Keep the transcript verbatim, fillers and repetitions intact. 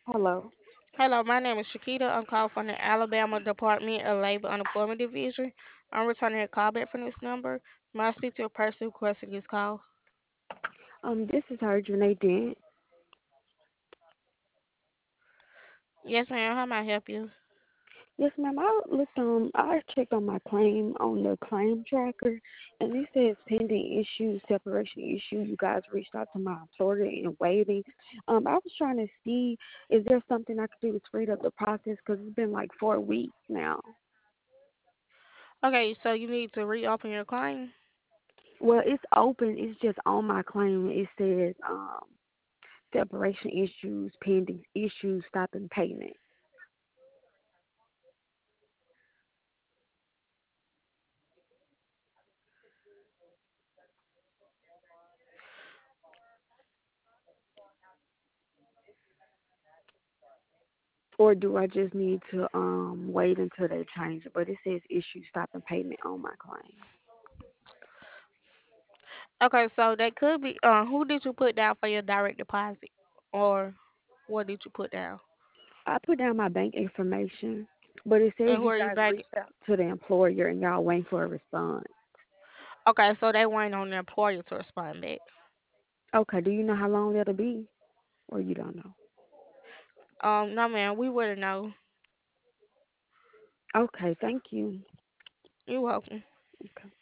Hello. Hello, my name is Shakita. I'm calling from the Alabama Department of Labor Unemployment Division. I'm returning a call back from this number. May I speak to a person who requested this call? Um, this is her, Janae Dent. Yes, ma'am. How may I help you? Yes, ma'am. I looked on. I checked on my claim on the claim tracker, and it says pending issue, separation issue. You guys reached out to my employer and waiting. Um, I was trying to see is there something I could do to speed up the process because it's been like four weeks now. Okay, so you need to reopen your claim. Well, it's open. It's just on my claim. It says um separation issues, pending issues, stopping payment. Or do I just need to um wait until they change it? But it says issue stopping payment on my claim. Okay, so that could be. Uh, who did you put down for your direct deposit, or what did you put down? I put down my bank information, but it says And who you are you guys banking? reached out to the employer and y'all waiting for a response. Okay, so they waiting on the employer to respond back. Okay, do you know how long that'll be? Or you don't know? Um, no, ma'am. We wouldn't know. Okay, thank you. You're welcome. Okay.